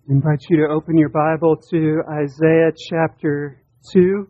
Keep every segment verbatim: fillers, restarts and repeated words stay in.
I invite you to open your Bible to Isaiah chapter two.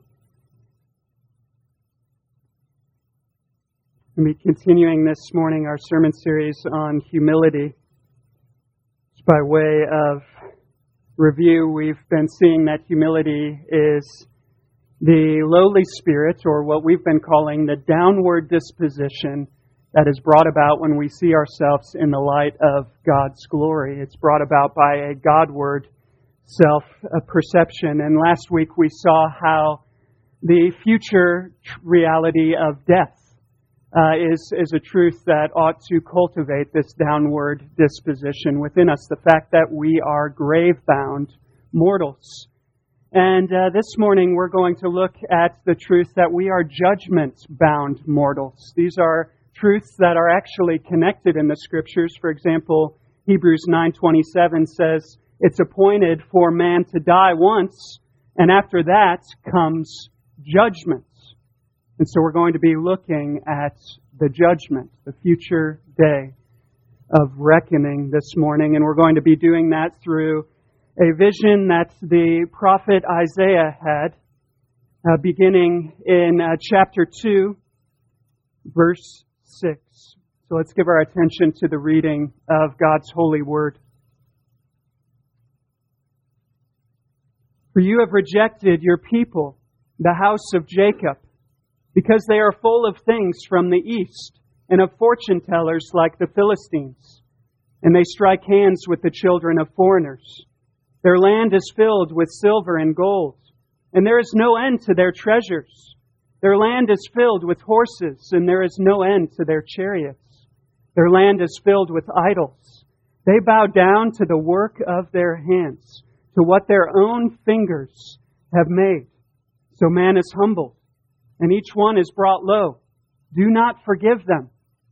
We'll be continuing this morning our sermon series on humility. Just by way of review, we've been seeing that humility is the lowly spirit, or what we've been calling the downward disposition that is brought about when we see ourselves in the light of God's glory. It's brought about by a Godward self-perception. And last week we saw how the future reality of death uh, is, is a truth that ought to cultivate this downward disposition within us. The fact that we are grave-bound mortals. And uh, this morning we're going to look at the truth that we are judgment-bound mortals. These are truths that are actually connected in the Scriptures. For example, Hebrews nine twenty-seven says, it's appointed for man to die once, and after that comes judgment. And so we're going to be looking at the judgment, the future day of reckoning this morning. And we're going to be doing that through a vision that the prophet Isaiah had, uh, beginning in uh, chapter two, verse six. So let's give our attention to the reading of God's holy word. For you have rejected your people, the house of Jacob, because they are full of things from the east, and of fortune tellers like the Philistines. And they strike hands with the children of foreigners. Their land is filled with silver and gold, and there is no end to their treasures. Their land is filled with horses, and there is no end to their chariots. Their land is filled with idols. They bow down to the work of their hands, to what their own fingers have made. So man is humbled, and each one is brought low. Do not forgive them.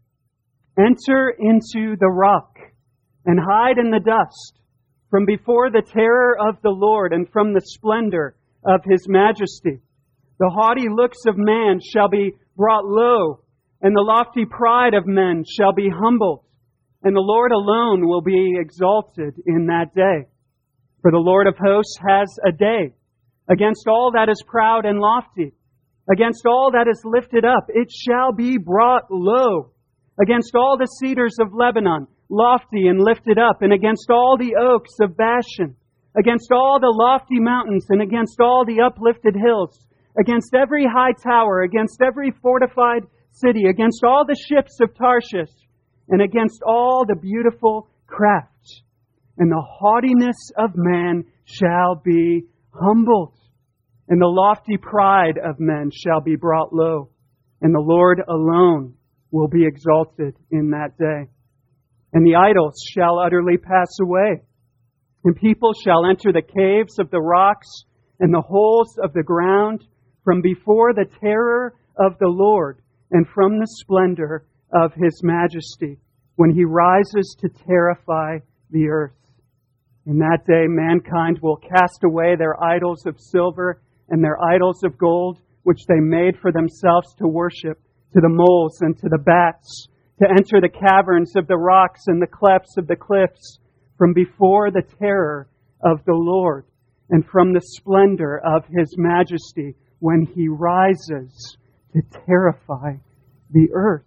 Enter into the rock, and hide in the dust, from before the terror of the Lord, and from the splendor of His majesty. The haughty looks of man shall be brought low, and the lofty pride of men shall be humbled, and the Lord alone will be exalted in that day. For the Lord of hosts has a day against all that is proud and lofty, against all that is lifted up. It shall be brought low, against all the cedars of Lebanon, lofty and lifted up, and against all the oaks of Bashan, against all the lofty mountains, and against all the uplifted hills, against every high tower, against every fortified city, against all the ships of Tarshish, and against all the beautiful craft. And the haughtiness of man shall be humbled, and the lofty pride of men shall be brought low, and the Lord alone will be exalted in that day. And the idols shall utterly pass away, and people shall enter the caves of the rocks and the holes of the ground, from before the terror of the Lord and from the splendor of His majesty, when He rises to terrify the earth. In that day, mankind will cast away their idols of silver and their idols of gold, which they made for themselves to worship, to the moles and to the bats, to enter the caverns of the rocks and the clefts of the cliffs, from before the terror of the Lord and from the splendor of His majesty, when He rises to terrify the earth.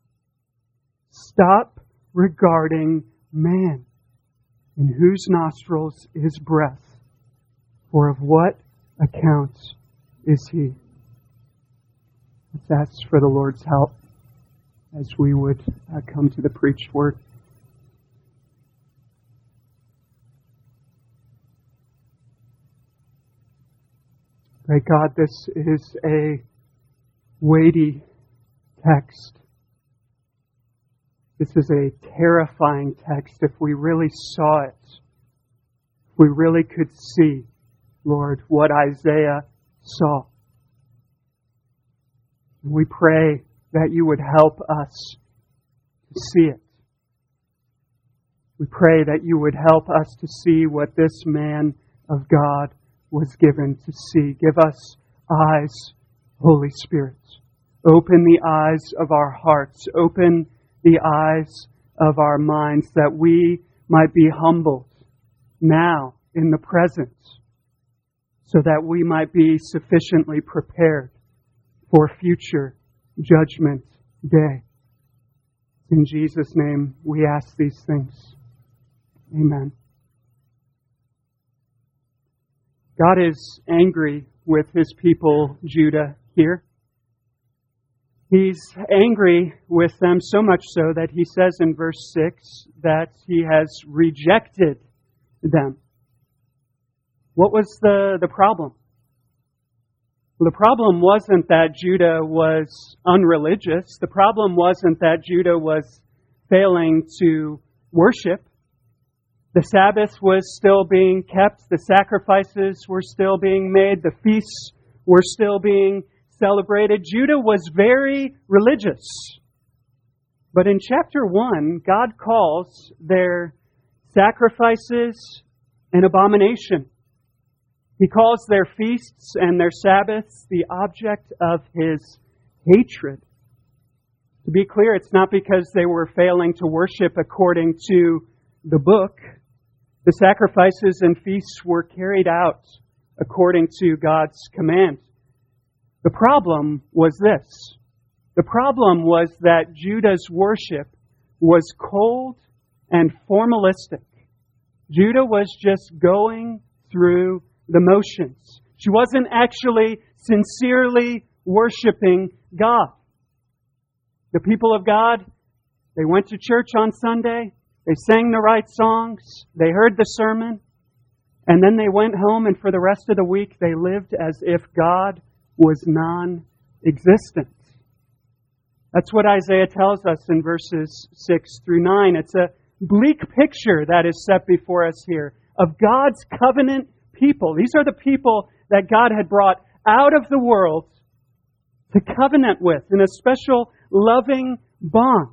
Stop regarding man, in whose nostrils is breath, for of what account is he? Let's ask for the Lord's help as we would uh, come to the preached word. Great God, this is a weighty text. This is a terrifying text if we really saw it. If we really could see, Lord, what Isaiah saw. And we pray that You would help us to see it. We pray that You would help us to see what this man of God was given to see. Give us eyes, Holy Spirit. Open the eyes of our hearts. Open the eyes of our minds, that we might be humbled now in the present, so that we might be sufficiently prepared for future judgment day. In Jesus' name, we ask these things. Amen. God is angry with His people, Judah, here. He's angry with them so much so that He says in verse six that He has rejected them. What was the, the problem? Well, the problem wasn't that Judah was unreligious. The problem wasn't that Judah was failing to worship. The Sabbath was still being kept. The sacrifices were still being made. The feasts were still being celebrated. Judah was very religious. But in chapter one, God calls their sacrifices an abomination. He calls their feasts and their Sabbaths the object of His hatred. To be clear, it's not because they were failing to worship according to the book. The sacrifices and feasts were carried out according to God's command. The problem was this. The problem was that Judah's worship was cold and formalistic. Judah was just going through the motions. She wasn't actually sincerely worshiping God. The people of God, they went to church on Sunday, they sang the right songs, they heard the sermon, and then they went home, and for the rest of the week they lived as if God was non-existent. That's what Isaiah tells us in verses six through nine. It's a bleak picture that is set before us here of God's covenant people. These are the people that God had brought out of the world to covenant with in a special loving bond.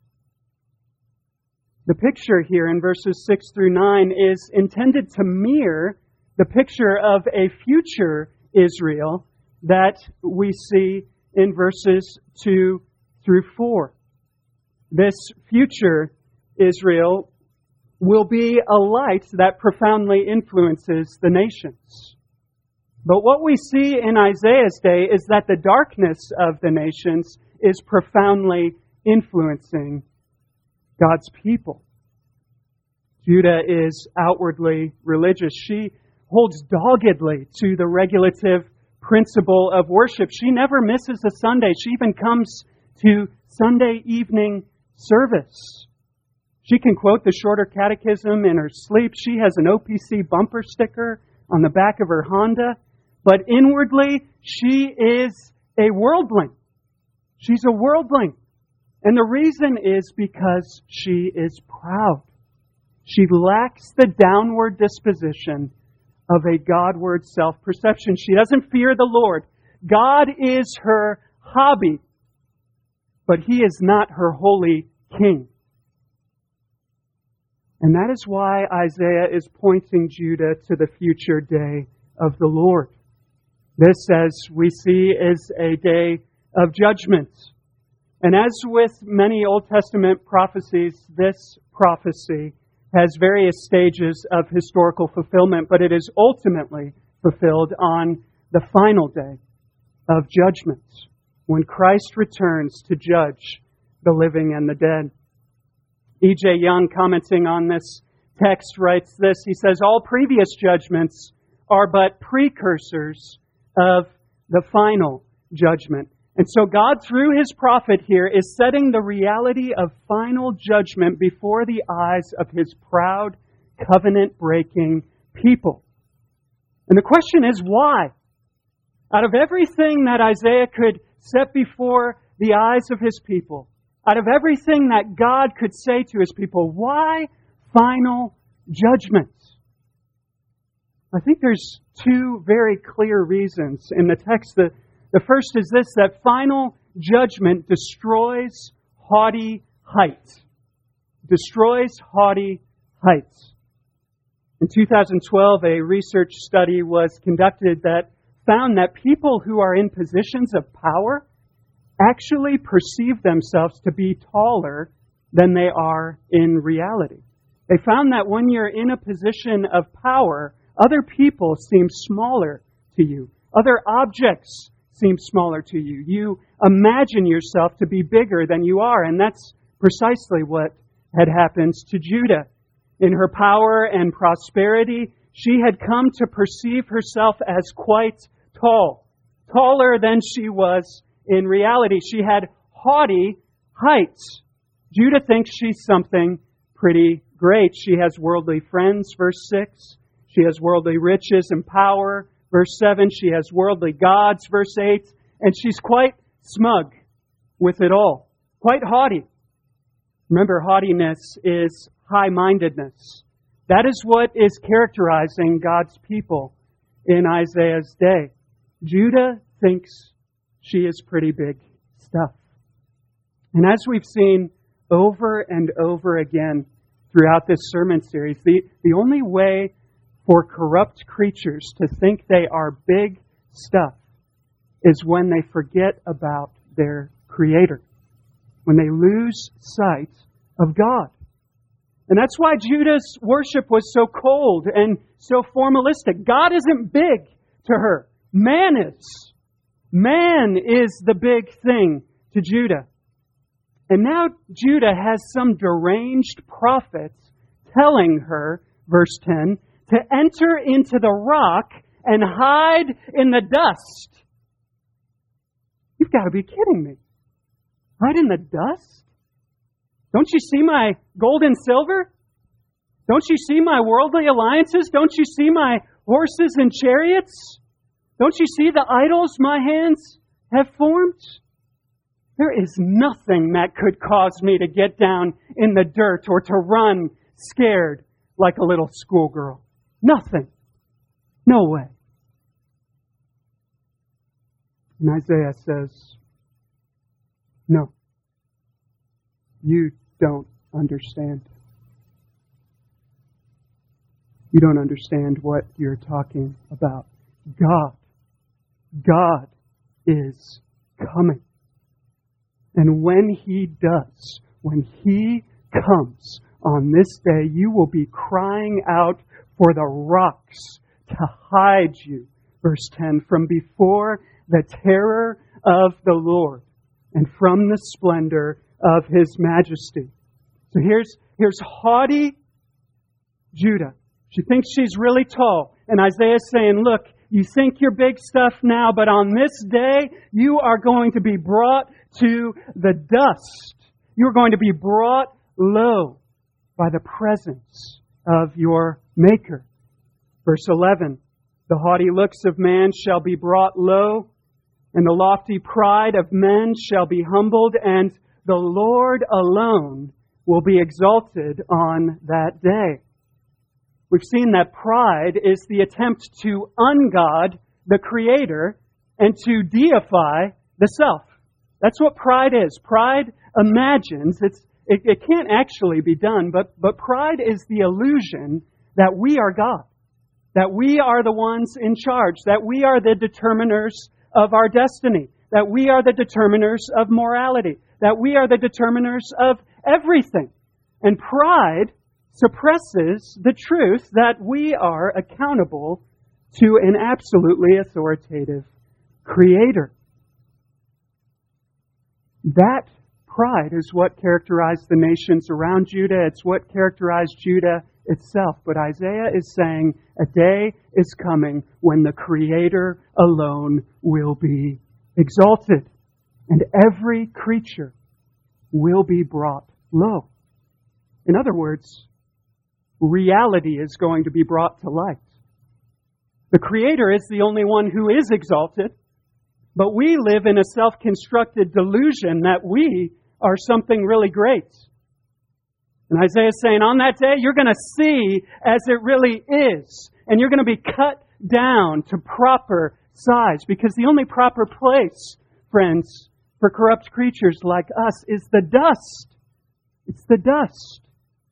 The picture here in verses six through nine is intended to mirror the picture of a future Israel that we see in verses two through four. This future Israel will be a light that profoundly influences the nations. But what we see in Isaiah's day is that the darkness of the nations is profoundly influencing God's people. Judah is outwardly religious. She holds doggedly to the regulative principle of worship. She never misses a Sunday. She even comes to Sunday evening service. She can quote the Shorter Catechism in her sleep. She has an O P C bumper sticker on the back of her Honda. But inwardly, she is a worldling. She's a worldling. And the reason is because she is proud. She lacks the downward disposition of a Godward self-perception. She doesn't fear the Lord. God is her hobby, but He is not her holy king. And that is why Isaiah is pointing Judah to the future day of the Lord. This, as we see, is a day of judgment. And as with many Old Testament prophecies, this prophecy has various stages of historical fulfillment, but it is ultimately fulfilled on the final day of judgment, when Christ returns to judge the living and the dead. E J Young, commenting on this text, writes this. He says, all previous judgments are but precursors of the final judgment. And so God, through His prophet here, is setting the reality of final judgment before the eyes of His proud, covenant-breaking people. And the question is, why? Out of everything that Isaiah could set before the eyes of His people, out of everything that God could say to His people, why final judgment? I think there's two very clear reasons in the text. The, the first is this, that final judgment destroys haughty height. Destroys haughty heights. In two thousand twelve, a research study was conducted that found that people who are in positions of power actually perceive themselves to be taller than they are in reality. They found that when you're in a position of power, other people seem smaller to you. Other objects seem smaller to you. You imagine yourself to be bigger than you are, and that's precisely what had happened to Judah. In her power and prosperity, she had come to perceive herself as quite tall, taller than she was in reality. She had haughty heights. Judah thinks she's something pretty great. She has worldly friends, verse six. She has worldly riches and power, verse seven. She has worldly gods, verse eight. And she's quite smug with it all, quite haughty. Remember, haughtiness is high-mindedness. That is what is characterizing God's people in Isaiah's day. Judah thinks she is pretty big stuff. And as we've seen over and over again throughout this sermon series, the, the only way for corrupt creatures to think they are big stuff is when they forget about their Creator, when they lose sight of God. And that's why Judah's worship was so cold and so formalistic. God isn't big to her. Man is. Man is the big thing to Judah. And now Judah has some deranged prophets telling her, verse ten, to enter into the rock and hide in the dust. You've got to be kidding me. Hide in the dust? Don't you see my gold and silver? Don't you see my worldly alliances? Don't you see my horses and chariots? Don't you see the idols my hands have formed? There is nothing that could cause me to get down in the dirt or to run scared like a little schoolgirl. Nothing. No way. And Isaiah says, no, you don't understand. You don't understand what you're talking about. God, God is coming. And when He does, when He comes on this day, you will be crying out for the rocks to hide you, verse ten, from before the terror of the Lord and from the splendor of His majesty. So here's, here's haughty Judah. She thinks she's really tall. And Isaiah's saying, look, you think you're big stuff now, but on this day, you are going to be brought to the dust. You're going to be brought low by the presence of your Maker. Verse eleven, the haughty looks of man shall be brought low, and the lofty pride of men shall be humbled, and the Lord alone will be exalted on that day. We've seen that pride is the attempt to ungod the Creator and to deify the self. That's what pride is. Pride imagines, it's, it, it can't actually be done, but, but pride is the illusion that we are God, that we are the ones in charge, that we are the determiners of our destiny, that we are the determiners of morality, that we are the determiners of everything. And pride suppresses the truth that we are accountable to an absolutely authoritative Creator. That pride is what characterized the nations around Judah. It's what characterized Judah itself. But Isaiah is saying a day is coming when the Creator alone will be exalted, and every creature will be brought low. In other words, reality is going to be brought to light. The Creator is the only one who is exalted, but we live in a self-constructed delusion that we are something really great. And Isaiah is saying, on that day, you're going to see as it really is, and you're going to be cut down to proper size, because the only proper place, friends, for corrupt creatures like us is the dust. It's the dust.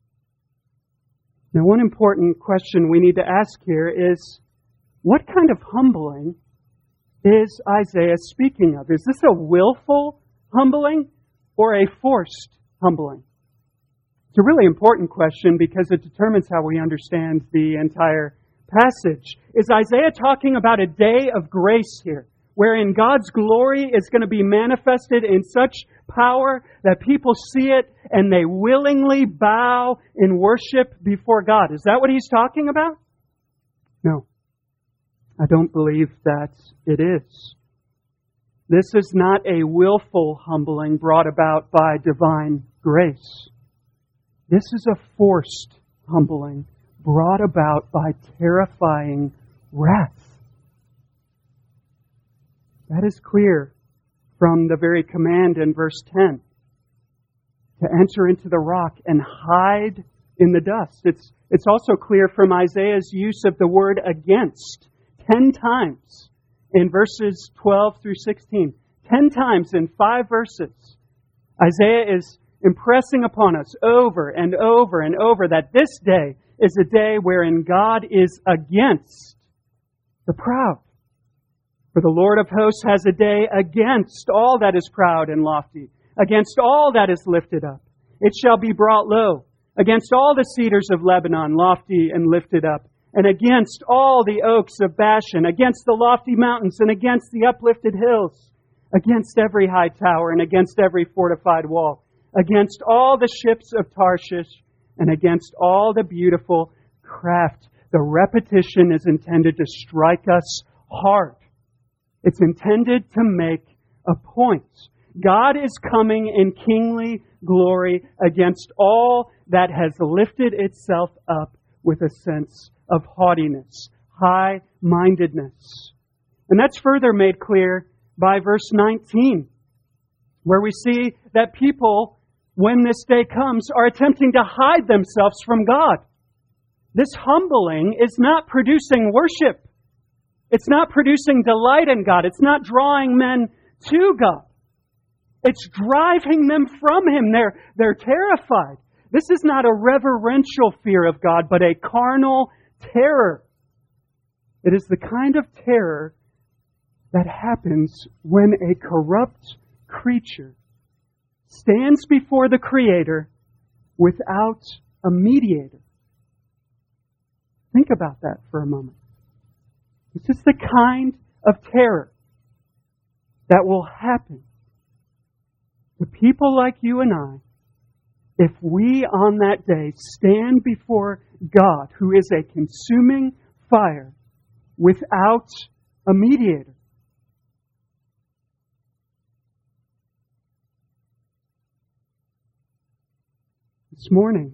Now, one important question we need to ask here is, what kind of humbling is Isaiah speaking of? Is this a willful humbling or a forced humbling? It's a really important question because it determines how we understand the entire passage. Is Isaiah talking about a day of grace here, wherein God's glory is going to be manifested in such power that people see it and they willingly bow in worship before God? Is that what he's talking about? No. I don't believe that it is. This is not a willful humbling brought about by divine grace. This is a forced humbling brought about by terrifying wrath. That is clear from the very command in verse ten. To enter into the rock and hide in the dust. It's, it's also clear from Isaiah's use of the word against ten times in verses twelve through sixteen. Ten times in five verses. Isaiah is impressing upon us over and over and over that this day is a day wherein God is against the proud. For the Lord of hosts has a day against all that is proud and lofty, against all that is lifted up. It shall be brought low, against all the cedars of Lebanon, lofty and lifted up, and against all the oaks of Bashan, against the lofty mountains, and against the uplifted hills, against every high tower, and against every fortified wall, against all the ships of Tarshish, and against all the beautiful craft. The repetition is intended to strike us hard. It's intended to make a point. God is coming in kingly glory against all that has lifted itself up with a sense of haughtiness, high-mindedness. And that's further made clear by verse nineteen, where we see that people, when this day comes, are attempting to hide themselves from God. This humbling is not producing worship. It's not producing delight in God. It's not drawing men to God. It's driving them from Him. They're, they're terrified. This is not a reverential fear of God, but a carnal terror. It is the kind of terror that happens when a corrupt creature stands before the Creator without a mediator. Think about that for a moment. This is the kind of terror that will happen to people like you and I if we on that day stand before God, who is a consuming fire, without a mediator. This morning,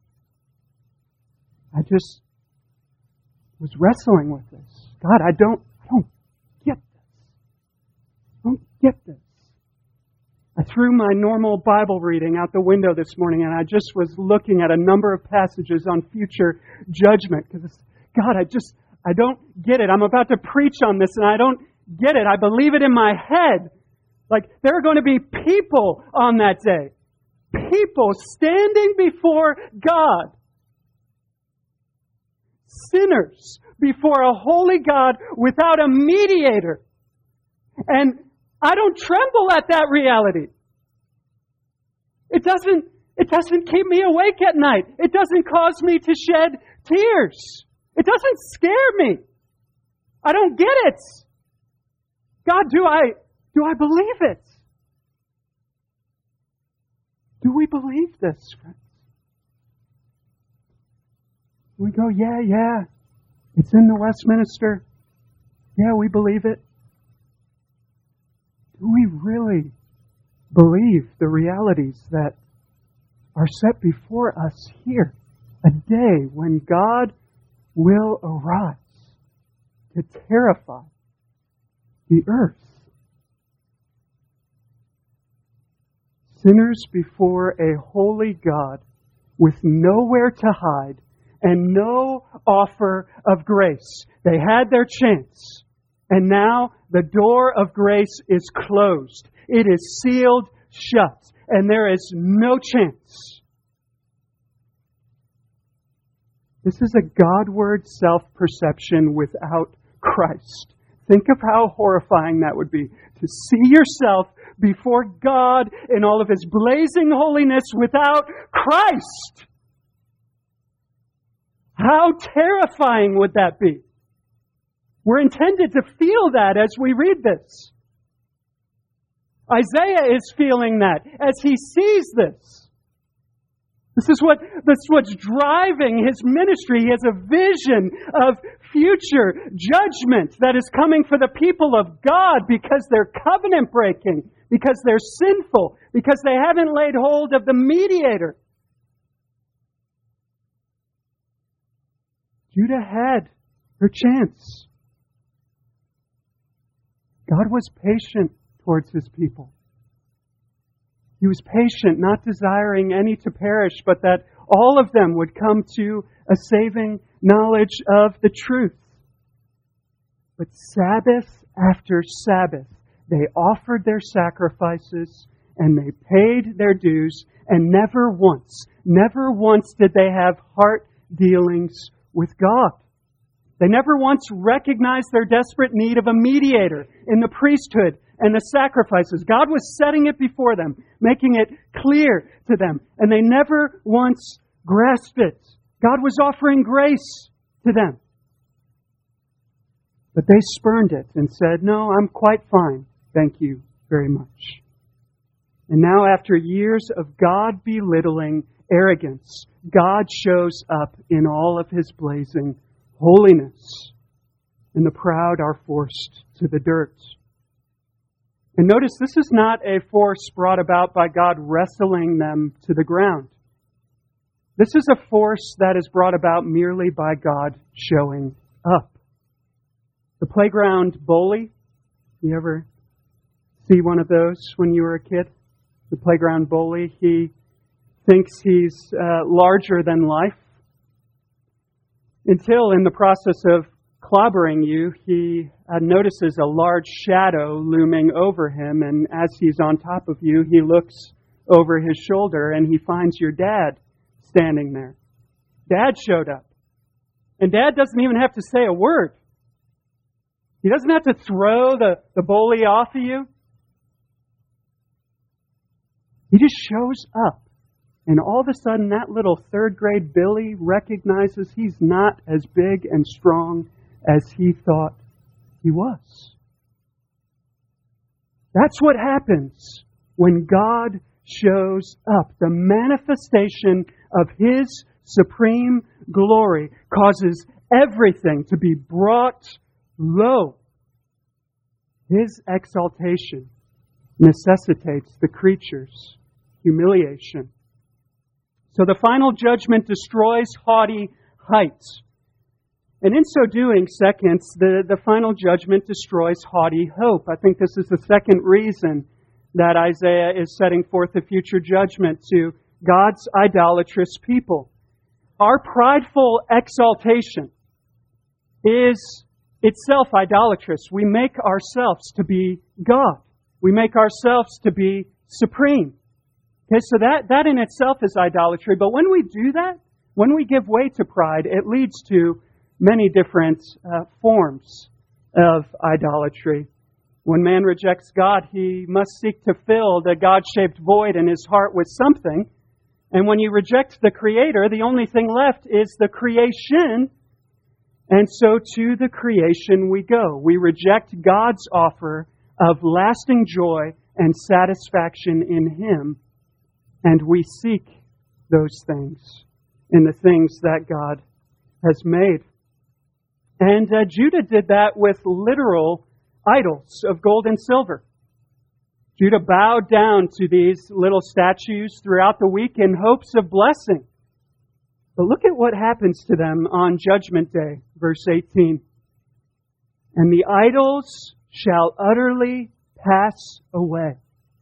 I just was wrestling with this. God, I don't, I don't get this. I don't get this. I threw my normal Bible reading out the window this morning, and I just was looking at a number of passages on future judgment. Because, God, I just, I don't get it. I'm about to preach on this, and I don't get it. I believe it in my head. Like, there are going to be people on that day. People standing before God. Sinners before a holy God without a mediator. And I don't tremble at that reality. It doesn't, it doesn't keep me awake at night. It doesn't cause me to shed tears. It doesn't scare me. I don't get it. God, do I, do I believe it? Do we believe this, friends? We go, yeah, yeah. It's in the Westminster. Yeah, we believe it. Do we really believe the realities that are set before us here? A day when God will arise to terrify the earth. Sinners before a holy God with nowhere to hide and no offer of grace. They had their chance. And now the door of grace is closed. It is sealed shut. And there is no chance. This is a Godward self-perception without Christ. Think of how horrifying that would be. To see yourself before God in all of His blazing holiness without Christ. How terrifying would that be? We're intended to feel that as we read this. Isaiah is feeling that as he sees this. This is what this is what's driving his ministry. He has a vision of future judgment that is coming for the people of God because they're covenant breaking, because they're sinful, because they haven't laid hold of the mediator. Judah had her chance. God was patient towards His people. He was patient, not desiring any to perish, but that all of them would come to a saving knowledge of the truth. But Sabbath after Sabbath, they offered their sacrifices and they paid their dues, and never once, never once did they have heart dealings with God. They never once recognized their desperate need of a mediator in the priesthood and the sacrifices. God was setting it before them, making it clear to them, and they never once grasped it. God was offering grace to them. But they spurned it and said, "No, I'm quite fine. Thank you very much." And now, after years of God belittling arrogance, God shows up in all of His blazing holiness, and the proud are forced to the dirt. And notice, this is not a force brought about by God wrestling them to the ground. This is a force that is brought about merely by God showing up. The playground bully, you ever see one of those when you were a kid? The playground bully, he thinks he's uh, larger than life, until in the process of clobbering you, he uh, notices a large shadow looming over him, and as he's on top of you, he looks over his shoulder and he finds your dad standing there. Dad showed up. And Dad doesn't even have to say a word. He doesn't have to throw the, the bully off of you. He just shows up. And all of a sudden, that little third grade Billy recognizes he's not as big and strong as he thought he was. That's what happens when God shows up. The manifestation of His supreme glory causes everything to be brought low. His exaltation necessitates the creature's humiliation. So the final judgment destroys haughty heights. And in so doing, second, the, the final judgment destroys haughty hope. I think this is the second reason that Isaiah is setting forth a future judgment to God's idolatrous people. Our prideful exaltation is itself idolatrous. We make ourselves to be God. We make ourselves to be supreme. Okay, so that, that in itself is idolatry. But when we do that, when we give way to pride, it leads to many different uh, forms of idolatry. When man rejects God, he must seek to fill the God-shaped void in his heart with something. And when you reject the Creator, the only thing left is the creation. And so to the creation we go. We reject God's offer of lasting joy and satisfaction in Him. And we seek those things in the things that God has made. And uh, Judah did that with literal idols of gold and silver. Judah bowed down to these little statues throughout the week in hopes of blessing. But look at what happens to them on Judgment Day, verse eighteen. And the idols shall utterly pass away.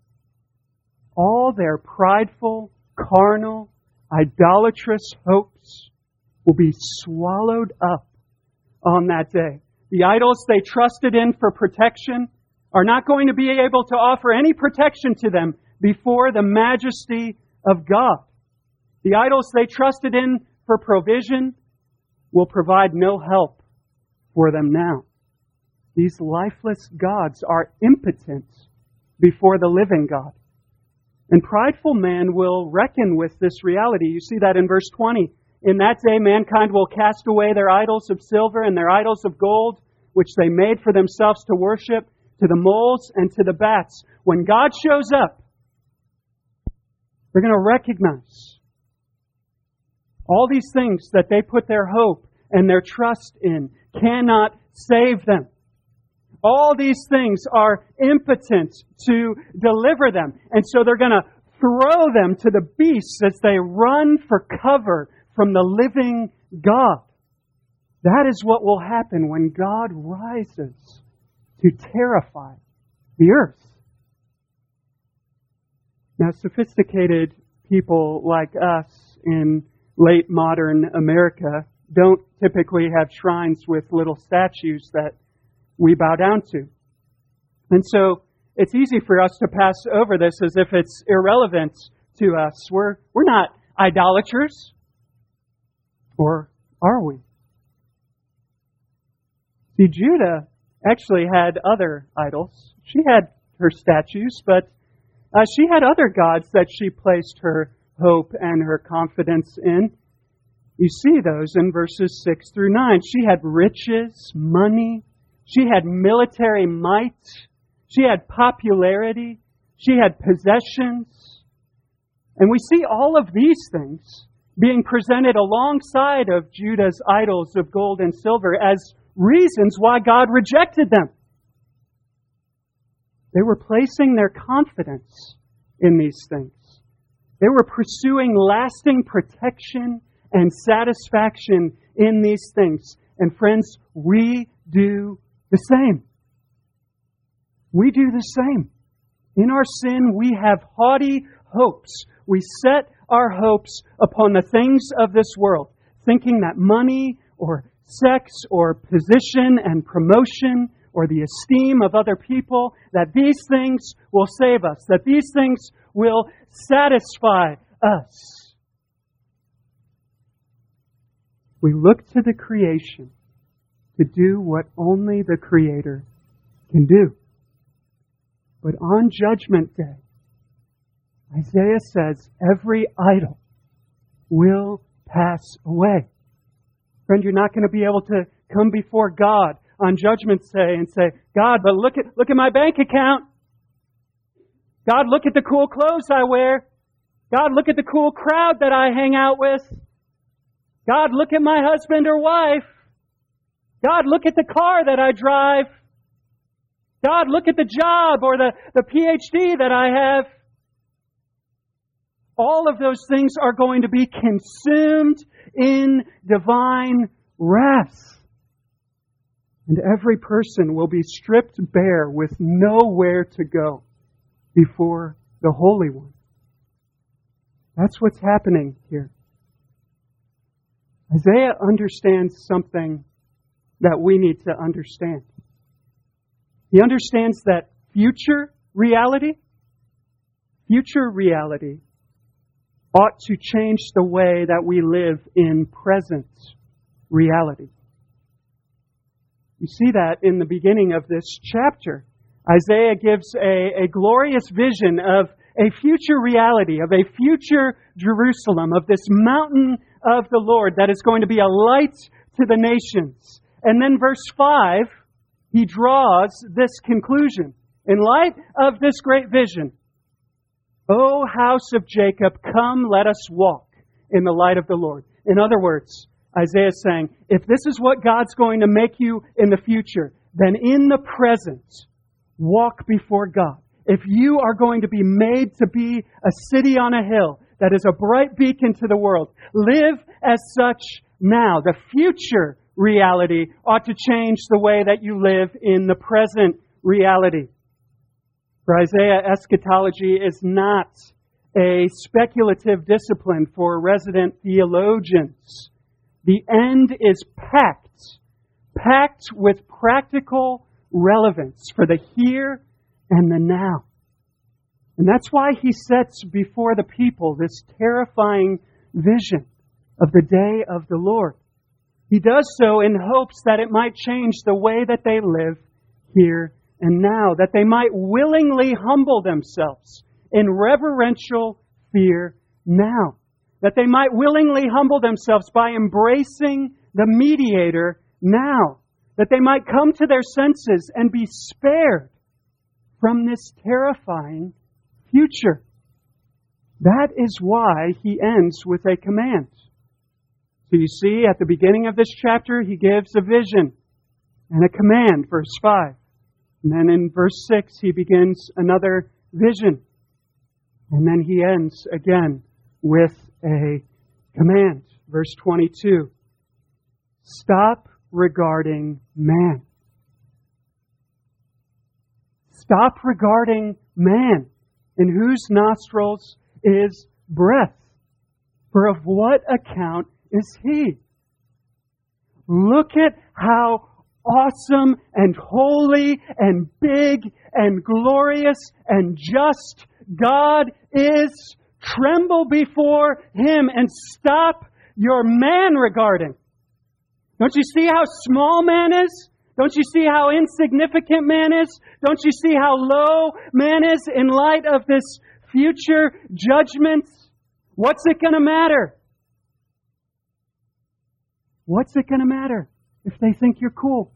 All their prideful, carnal, idolatrous hopes will be swallowed up on that day. The idols they trusted in for protection are not going to be able to offer any protection to them before the majesty of God. The idols they trusted in for provision will provide no help for them now. These lifeless gods are impotent before the living God. And prideful man will reckon with this reality. You see that in verse twenty. In that day, mankind will cast away their idols of silver and their idols of gold, which they made for themselves to worship, to the moles and to the bats. When God shows up, they're going to recognize all these things that they put their hope and their trust in cannot save them. All these things are impotent to deliver them. And so they're going to throw them to the beasts as they run for cover from the living God. That is what will happen when God rises to terrify the earth. Now, sophisticated people like us in late modern America don't typically have shrines with little statues that we bow down to. And so it's easy for us to pass over this as if it's irrelevant to us. We're, we're not idolaters. Or are we? See, Judah actually had other idols. She had her statues, but uh, she had other gods that she placed her hope and her confidence in. You see those in verses six through nine. She had riches, money. She had military might. She had popularity. She had possessions. And we see all of these things being presented alongside of Judah's idols of gold and silver as reasons why God rejected them. They were placing their confidence in these things. They were pursuing lasting protection and satisfaction in these things. And friends, we do the same. We do the same. In our sin, we have haughty hopes. We set our hopes upon the things of this world, thinking that money or sex or position and promotion or the esteem of other people, that these things will save us, that these things will satisfy us. We look to the creation to do what only the Creator can do. But on Judgment Day, Isaiah says every idol will pass away. Friend, you're not going to be able to come before God on Judgment Day and say, God, but look at look at my bank account. God, look at the cool clothes I wear. God, look at the cool crowd that I hang out with. God, look at my husband or wife. God, look at the car that I drive. God, look at the job or the, the P H D that I have. All of those things are going to be consumed in divine wrath. And every person will be stripped bare with nowhere to go before the Holy One. That's what's happening here. Isaiah understands something that we need to understand. He understands that future reality, future reality ought to change the way that we live in present reality. You see that in the beginning of this chapter. Isaiah gives a, a glorious vision of a future reality, of a future Jerusalem, of this mountain of the Lord that is going to be a light to the nations. And then verse five, he draws this conclusion. In light of this great vision, O house of Jacob, come, let us walk in the light of the Lord. In other words, Isaiah is saying, if this is what God's going to make you in the future, then in the present, walk before God. If you are going to be made to be a city on a hill that is a bright beacon to the world, live as such now. The future reality ought to change the way that you live in the present reality. For Isaiah, eschatology is not a speculative discipline for resident theologians. The end is packed, packed with practical relevance for the here and the now. And that's why he sets before the people this terrifying vision of the day of the Lord. He does so in hopes that it might change the way that they live here and now, that they might willingly humble themselves in reverential fear now. That they might willingly humble themselves by embracing the mediator now. That they might come to their senses and be spared from this terrifying future. That is why he ends with a command. So you see, at the beginning of this chapter, he gives a vision and a command, verse five. And then in verse six, he begins another vision. And then he ends again with a command. Verse twenty-two. Stop regarding man. Stop regarding man, in whose nostrils is breath. For of what account is he? Look at how awesome and holy and big and glorious and just God is. Tremble before Him and stop your man regarding. Don't you see how small man is? Don't you see how insignificant man is? Don't you see how low man is in light of this future judgment? What's it going to matter? What's it going to matter if they think you're cool?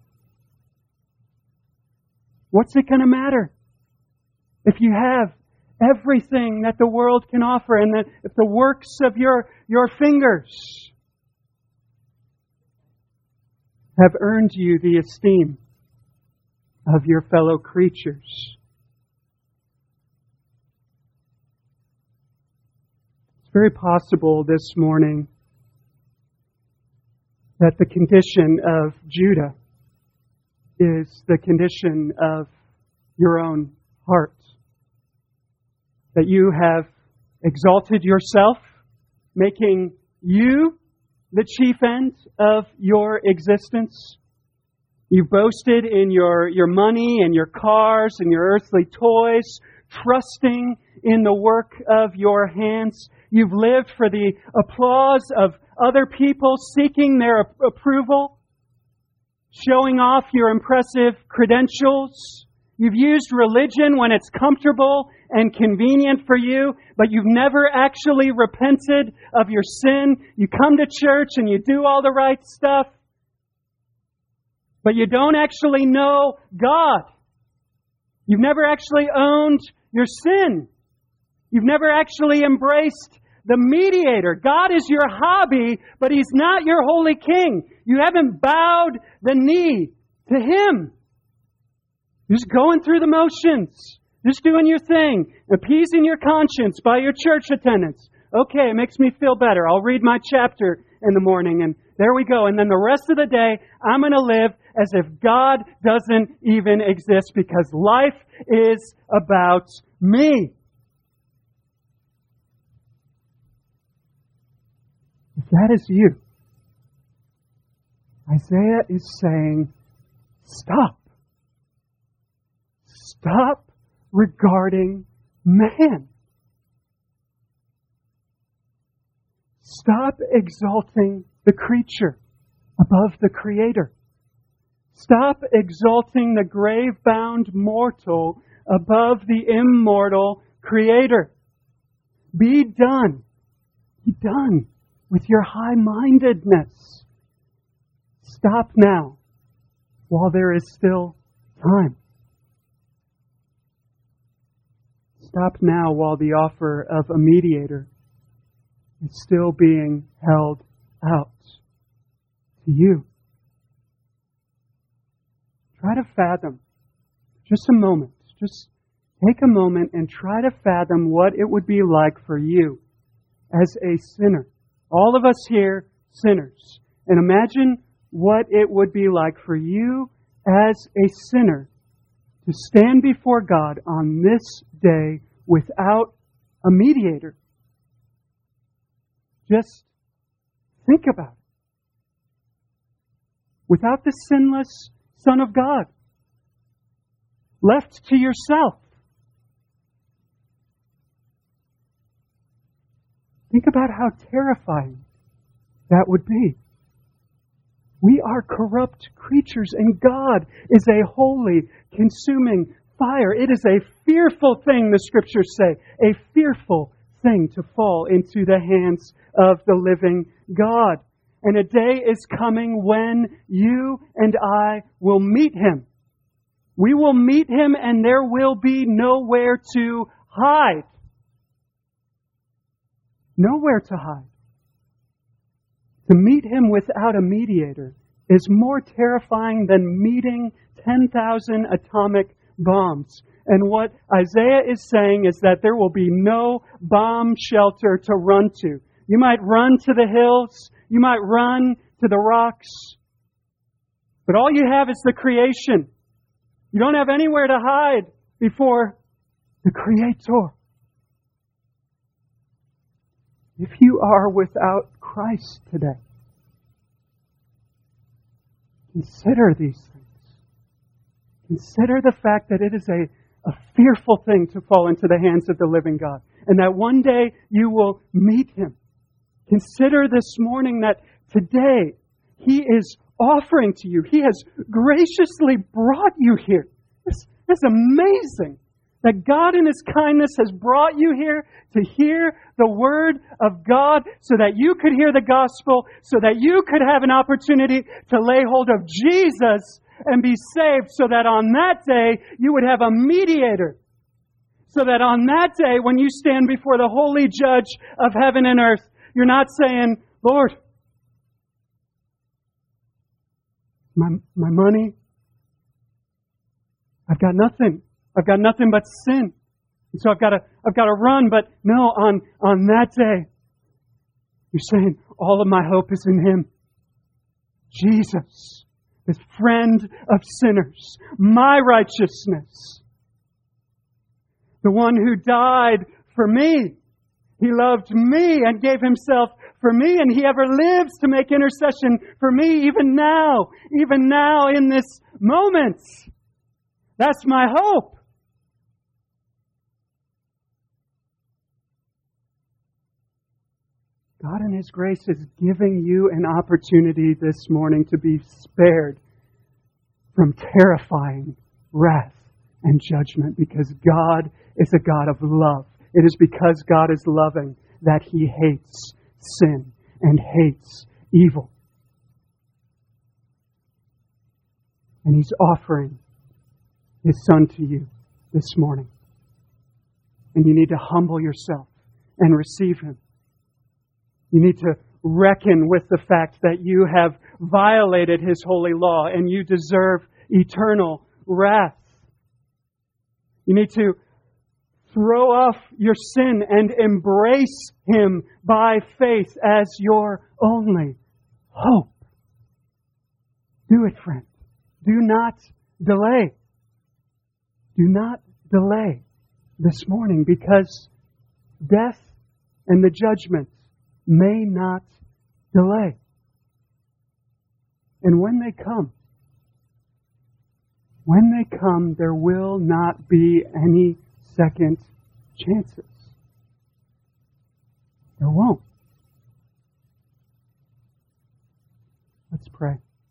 What's it going to matter if you have everything that the world can offer and that if the works of your, your fingers have earned you the esteem of your fellow creatures? It's very possible this morning that the condition of Judah is the condition of your own heart. That you have exalted yourself, making you the chief end of your existence. You've boasted in your, your money and your cars and your earthly toys, trusting in the work of your hands. You've lived for the applause of other people, seeking their approval, showing off your impressive credentials. You've used religion when it's comfortable and convenient for you, but you've never actually repented of your sin. You come to church and you do all the right stuff, but you don't actually know God. You've never actually owned your sin. You've never actually embraced the mediator. God is your hobby, but He's not your holy king. You haven't bowed the knee to Him. You're just going through the motions. Just doing your thing. Appeasing your conscience by your church attendance. Okay, it makes me feel better. I'll read my chapter in the morning and there we go. And then the rest of the day, I'm going to live as if God doesn't even exist because life is about me. If that is you, Isaiah is saying, stop. Stop regarding man. Stop exalting the creature above the Creator. Stop exalting the grave-bound mortal above the immortal Creator. Be done. Be done with your high-mindedness. Stop now while there is still time. Stop now while the offer of a mediator is still being held out to you. Try to fathom, just a moment, just take a moment and try to fathom what it would be like for you as a sinner. All of us here, sinners. And imagine what it would be like for you as a sinner to stand before God on this day without a mediator. Just think about it. Without the sinless Son of God. Left to yourself. Think about how terrifying that would be. We are corrupt creatures, and God is a holy, consuming fire. It is a fearful thing, the Scriptures say, a fearful thing to fall into the hands of the living God. And a day is coming when you and I will meet Him. We will meet Him, and there will be nowhere to hide. Nowhere to hide. To meet Him without a mediator is more terrifying than meeting ten thousand atomic bombs. And what Isaiah is saying is that there will be no bomb shelter to run to. You might run to the hills. You might run to the rocks. But all you have is the creation. You don't have anywhere to hide before the Creator. If you are without Christ today, consider these things. Consider the fact that it is a, a fearful thing to fall into the hands of the living God, and that one day you will meet Him. Consider this morning that today He is offering to you. He has graciously brought you here. It's, it's amazing that God in His kindness has brought you here to hear the Word of God so that you could hear the gospel, so that you could have an opportunity to lay hold of Jesus and be saved, so that on that day you would have a mediator. So that on that day, when you stand before the holy judge of heaven and earth, you're not saying, Lord, my, my money, I've got nothing. I've got nothing but sin. And so I've got to, I've got to run. But no, on, on that day, you're saying, all of my hope is in Him. Jesus, the friend of sinners, my righteousness. The one who died for me. He loved me and gave Himself for me, and He ever lives to make intercession for me even now, even now in this moment. That's my hope. God in His grace is giving you an opportunity this morning to be spared from terrifying wrath and judgment, because God is a God of love. It is because God is loving that He hates sin and hates evil. And He's offering His Son to you this morning. And you need to humble yourself and receive Him. You need to reckon with the fact that you have violated His holy law and you deserve eternal wrath. You need to throw off your sin and embrace Him by faith as your only hope. Do it, friend. Do not delay. Do not delay this morning, because death and the judgment may not delay. And when they come, when they come, there will not be any second chances. There won't. Let's pray.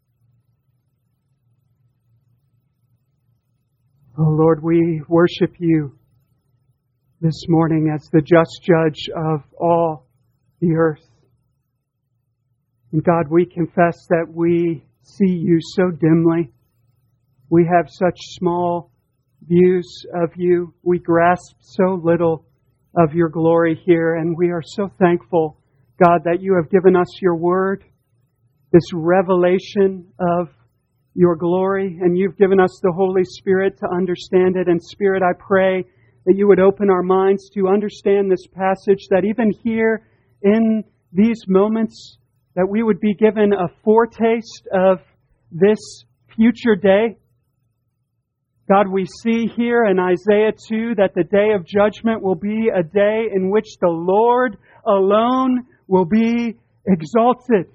Oh Lord, we worship You this morning as the just judge of all the earth. And God, we confess that we see You so dimly. We have such small views of You. We grasp so little of Your glory here. And we are so thankful, God, that You have given us Your Word, this revelation of Your glory, and You've given us the Holy Spirit to understand it. And Spirit, I pray that You would open our minds to understand this passage, that even here in these moments, that we would be given a foretaste of this future day. God, we see here in Isaiah two that the day of judgment will be a day in which the Lord alone will be exalted.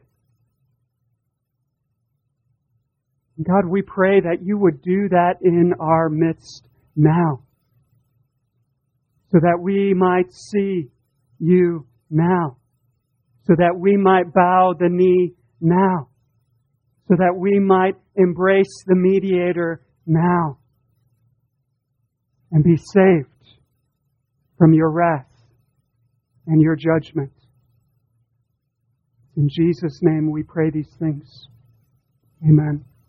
God, we pray that You would do that in our midst now, so that we might see You now, so that we might bow the knee now, so that we might embrace the mediator now and be saved from your wrath and your judgment. In Jesus' name we pray these things. Amen.